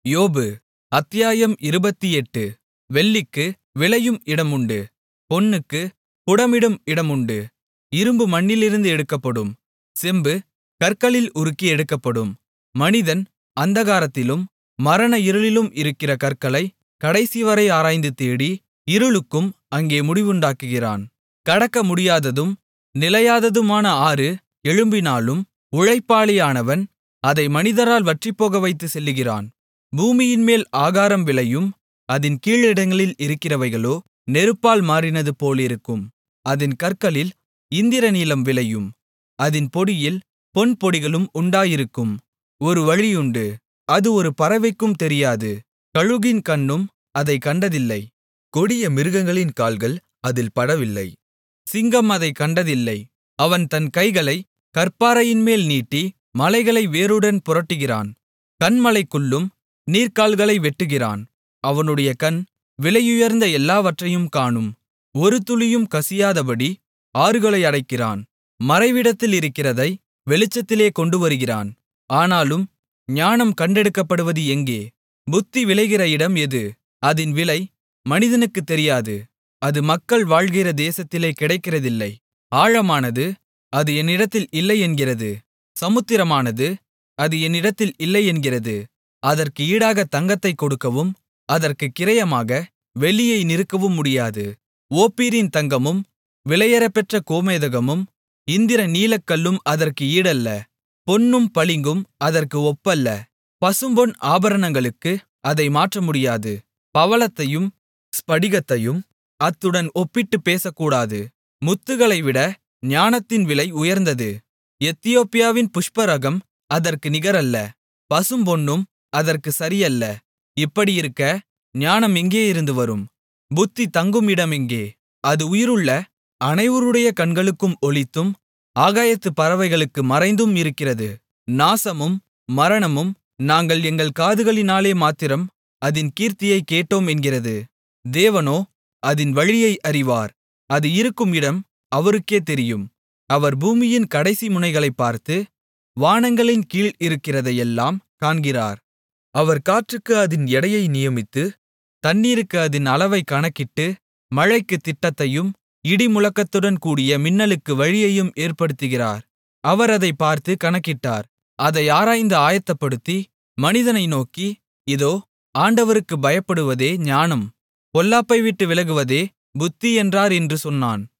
யோபு அத்தியாயம் 28. வெள்ளிக்கு விளையும் இடமுண்டு, பொன்னுக்குப் புடமிடும் இடமுண்டு. இரும்பு மண்ணிலிருந்து எடுக்கப்படும், செம்பு கற்களில் உருக்கி எடுக்கப்படும். மனிதன் அந்தகாரத்திலும் மரண இருளிலும் இருக்கிற கற்களைக் கடைசிவரை ஆராய்ந்து தேடி, இருளுக்கும் அங்கே முடிவுண்டாக்குகிறான். கடக்க முடியாததும் நிலையாததுமான ஆறு எழும்பினாலும், உழைப்பாளியானவன் அதை மனிதரால் வற்றிப்போகவைத்துச் செல்லுகிறான். பூமியின்மேல் ஆகாரம் விளையும், அதின் கீழிடங்களில் இருக்கிறவைகளோ நெருப்பால் மாறினது போலிருக்கும். அதின் கற்களில் இந்திரநீலம் விளையும், அதின் பொடியில் பொன்பொடிகளும் உண்டாயிருக்கும். ஒரு வழியுண்டு, அது ஒரு பறவைக்கும் தெரியாது, கழுகின் கண்ணும் அதைக் கண்டதில்லை. கொடிய மிருகங்களின் கால்கள் அதில் படவில்லை, சிங்கம் அதைக் கண்டதில்லை. அவன் தன் கைகளைக் கற்பாறையின்மேல் நீட்டி மலைகளை வேருடன் புரட்டுகிறான். கன்மலைக்குள்ளும் நீர்க்கால்களை வெட்டுகிறான். அவனுடைய கண் விலையுயர்ந்த எல்லாவற்றையும் காணும். ஒரு துளியும் கசியாதபடி ஆறுகளை அடைக்கிறான். மறைவிடத்தில் இருக்கிறதை வெளிச்சத்திலே கொண்டுவருகிறான். ஆனாலும் ஞானம் கண்டெடுக்கப்படுவது எங்கே? புத்தி விளைகிற இடம் எது? அதின் விலை மனிதனுக்குத் தெரியாது. அது மக்கள் வாழ்கிற தேசத்திலே கிடைக்கிறதில்லை. ஆழமானது, அது என்னிடத்தில் இல்லை என்கிறது. சமுத்திரமானது, அது என்னிடத்தில் இல்லை என்கிறது. அதற்கு ஈடாகத் தங்கத்தைக் கொடுக்கவும் அதற்குக் கிரயமாக வெள்ளியை நிறுக்கவும் முடியாது. ஓப்பீரின் தங்கமும் விலையேறப்பெற்ற கோமேதகமும் இந்திர நீலக்கல்லும் அதற்கு ஈடல்ல. பொன்னும் பளிங்கும் அதற்கு ஒப்பல்ல. பசும்பொன் ஆபரணங்களுக்கு அதை மாற்றமுடியாது. பவளத்தையும் ஸ்படிகத்தையும் அத்துடன் ஒப்பிட்டுப் பேசக்கூடாது. முத்துகளைவிட ஞானத்தின் விலை உயர்ந்தது. எத்தியோப்பியாவின் புஷ்பராகம் அதற்கு நிகரல்ல, பசும்பொன்னும் அதற்கு சரியல்ல. இப்படியிருக்க ஞானம் எங்கேயிருந்து வரும்? புத்தி தங்கும் இடம் எங்கே? அது உயிருள்ள அனைவருடைய கண்களுக்கும் ஒளித்தும் ஆகாயத்துப் பறவைகளுக்கு மறைந்தும் இருக்கிறது. நாசமும் மரணமும் நாங்கள் எங்கள் காதுகளினாலே மாத்திரம் அதின் கீர்த்தியைக் கேட்டோம் என்கிறது. தேவனோ அதின் வழியை அறிவார். அது இருக்கும் இடம் அவருக்கே தெரியும். அவர் பூமியின் கடைசி முனைகளைப் பார்த்து, வானங்களின் கீழ் இருக்கிறதையெல்லாம் காண்கிறார். அவர் காற்றுக்கு அதின் எடையை நியமித்து, தண்ணீருக்கு அதின் அளவைக் கணக்கிட்டு, மழைக்குத் திட்டத்தையும் இடிமுழக்கத்துடன் கூடிய மின்னலுக்கு வழியையும் ஏற்படுத்துகிறார். அவர் அதைப் பார்த்து கணக்கிட்டார். அதை ஆராய்ந்து ஆயத்தப்படுத்தி மனிதனை நோக்கி, இதோ ஆண்டவருக்குப் பயப்படுவதே ஞானம், பொல்லாப்பை விட்டு விலகுவதே புத்தி என்றார் என்று சொன்னான்.